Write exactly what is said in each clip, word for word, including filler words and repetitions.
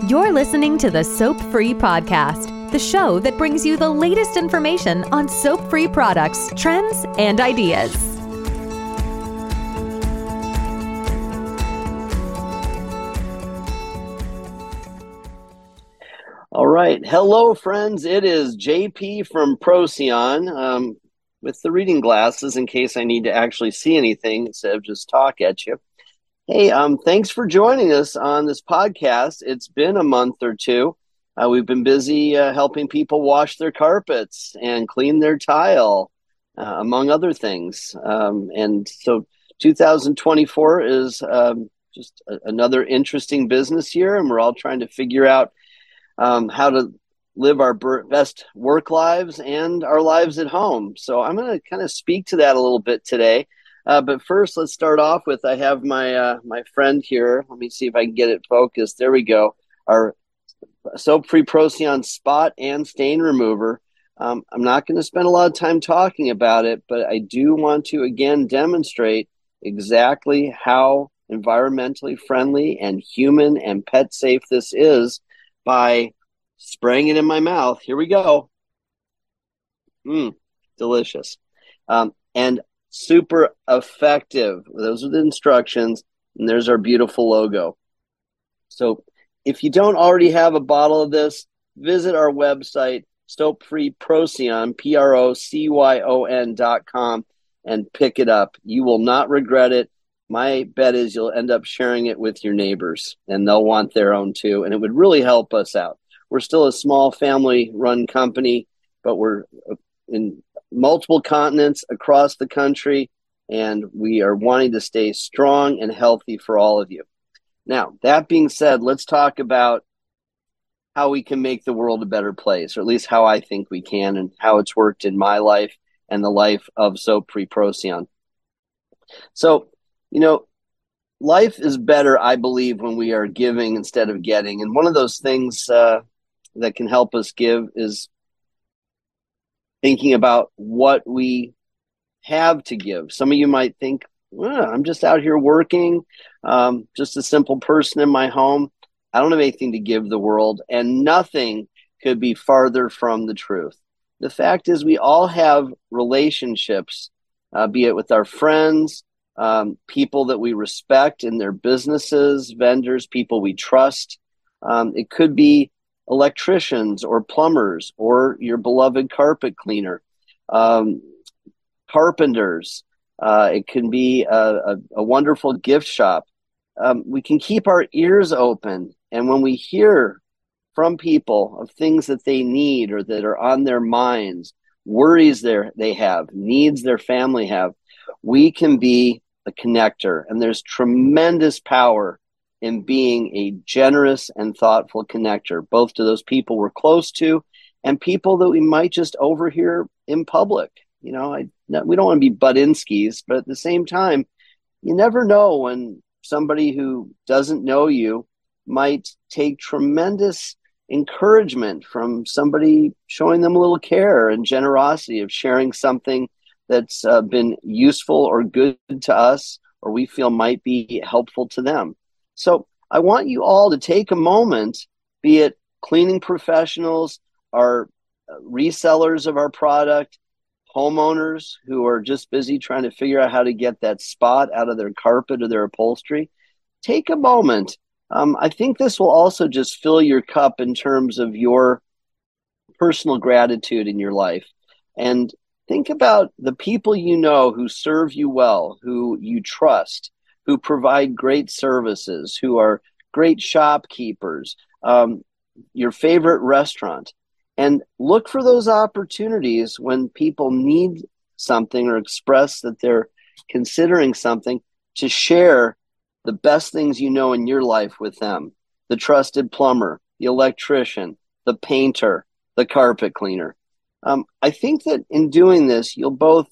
You're listening to the Soap Free Podcast, the show that brings you the latest information on soap-free products, trends, and ideas. All right. Hello, friends. It is J P from Procyon um, with the reading glasses in case I need to actually see anything instead of just talk at you. Hey, um, thanks for joining us on this podcast. It's been a month or two. Uh, we've been busy uh, helping people wash their carpets and clean their tile, uh, among other things. Um, and so two thousand twenty-four is um, just a- another interesting business year, and we're all trying to figure out um, how to live our best work lives and our lives at home. So I'm going to kind of speak to that a little bit today. Uh, but first, let's start off with, I have my uh, my friend here. Let me see if I can get it focused. There we go. Our soap-free Procyon spot and stain remover. Um, I'm not going to spend a lot of time talking about it, but I do want to, again, demonstrate exactly how environmentally friendly and human and pet safe this is by spraying it in my mouth. Here we go. Mmm, delicious. Um, and super effective. Those are the instructions, and there's our beautiful logo. So if you don't already have a bottle of this, visit our website, Soap Free Procyon, P R O C Y O N dot com, and pick it up. You will not regret it. My bet is you'll end up sharing it with your neighbors, and they'll want their own too, and it would really help us out. We're still a small family-run company, but we're in multiple continents across the country, and we are wanting to stay strong and healthy for all of you. Now, that being said, let's talk about how we can make the world a better place, or at least how I think we can, and how it's worked in my life and the life of Soap Free Procyon. So, you know, life is better, I believe, when we are giving instead of getting. And one of those things uh, that can help us give is thinking about what we have to give. Some of you might think, well, I'm just out here working, um, just a simple person in my home. I don't have anything to give the world, and nothing could be farther from the truth. The fact is, we all have relationships, uh, be it with our friends, um, people that we respect in their businesses, vendors, people we trust. Um, it could be electricians or plumbers or your beloved carpet cleaner, um, carpenters. Uh, it can be a, a, a wonderful gift shop. Um, we can keep our ears open, and when we hear from people of things that they need or that are on their minds, worries they have, needs their family have, we can be a connector. And there's tremendous power in being a generous and thoughtful connector, both to those people we're close to and people that we might just overhear in public. You know, I, we don't want to be Budinsky's, but at the same time, you never know when somebody who doesn't know you might take tremendous encouragement from somebody showing them a little care and generosity of sharing something that's uh, been useful or good to us, or we feel might be helpful to them. So I want you all to take a moment, be it cleaning professionals, our resellers of our product, homeowners who are just busy trying to figure out how to get that spot out of their carpet or their upholstery. Take a moment. Um, I think this will also just fill your cup in terms of your personal gratitude in your life. And think about the people you know who serve you well, who you trust, who provide great services, who are great shopkeepers, um, your favorite restaurant. And look for those opportunities when people need something or express that they're considering something to share the best things you know in your life with them. The trusted plumber, the electrician, the painter, the carpet cleaner. Um, I think that in doing this, you'll both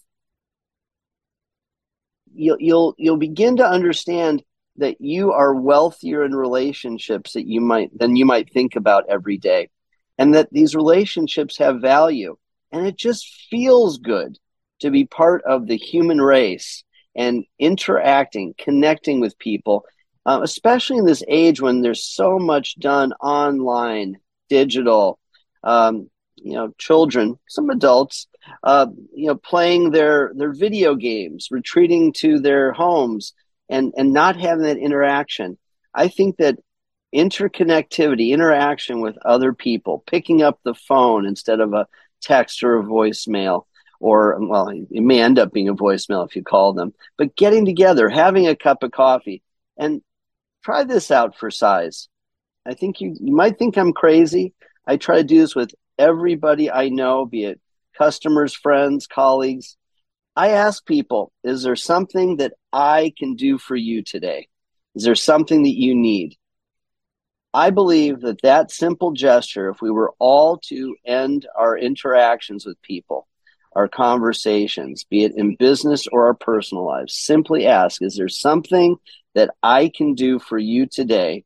you'll you'll you'll begin to understand that you are wealthier in relationships that you might than you might think about every day, and that these relationships have value. And it just feels good to be part of the human race and interacting, connecting with people, uh, especially in this age when there's so much done online, digital. Um, you know, children, some adults, uh, you know, playing their their video games, retreating to their homes, and and not having that interaction. I think that interconnectivity, interaction with other people, picking up the phone instead of a text or a voicemail, or, well, it may end up being a voicemail if you call them, but getting together, having a cup of coffee, and try this out for size. I think you, you might think I'm crazy. I try to do this with everybody I know, be it customers, friends, colleagues. I ask people, is there something that I can do for you today? Is there something that you need? I believe that that simple gesture, if we were all to end our interactions with people, our conversations, be it in business or our personal lives, simply ask, is there something that I can do for you today?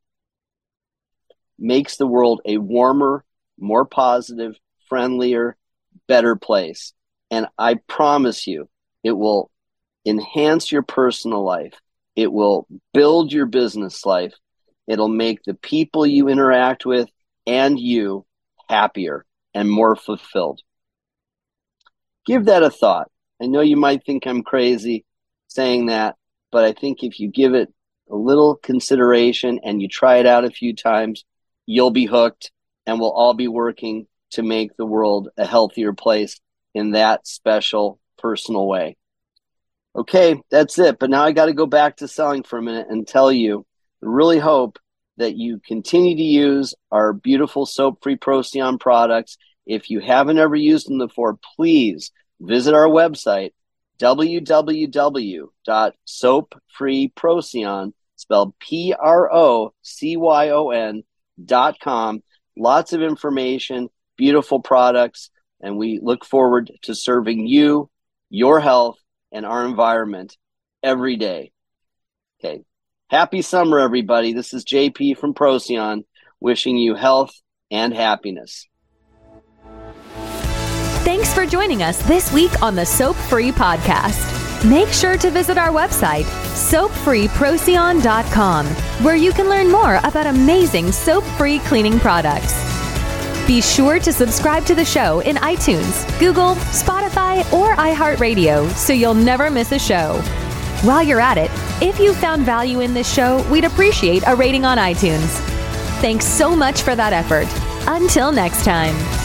Makes the world a warmer, more positive, friendlier, better place. And I promise you, it will enhance your personal life. It will build your business life. It'll make the people you interact with and you happier and more fulfilled. Give that a thought. I know you might think I'm crazy saying that, but I think if you give it a little consideration and you try it out a few times, you'll be hooked, and we'll all be working to make the world a healthier place in that special personal way. Okay, that's it. But now I got to go back to selling for a minute and tell you, I really hope that you continue to use our beautiful soap-free Procyon products. If you haven't ever used them before, please visit our website, w w w dot soap free procyon, spelled P R O C Y O N dot com. Lots of information, beautiful products, and we look forward to serving you, your health, and our environment every day. Okay. Happy summer, everybody. This is J P from Procyon, wishing you health and happiness. Thanks for joining us this week on the Soap Free Podcast. Make sure to visit our website, soap free procyon dot com, where you can learn more about amazing soap-free cleaning products. Be sure to subscribe to the show in iTunes, Google, Spotify, or iHeartRadio so you'll never miss a show. While you're at it, if you found value in this show, we'd appreciate a rating on iTunes. Thanks so much for that effort. Until next time.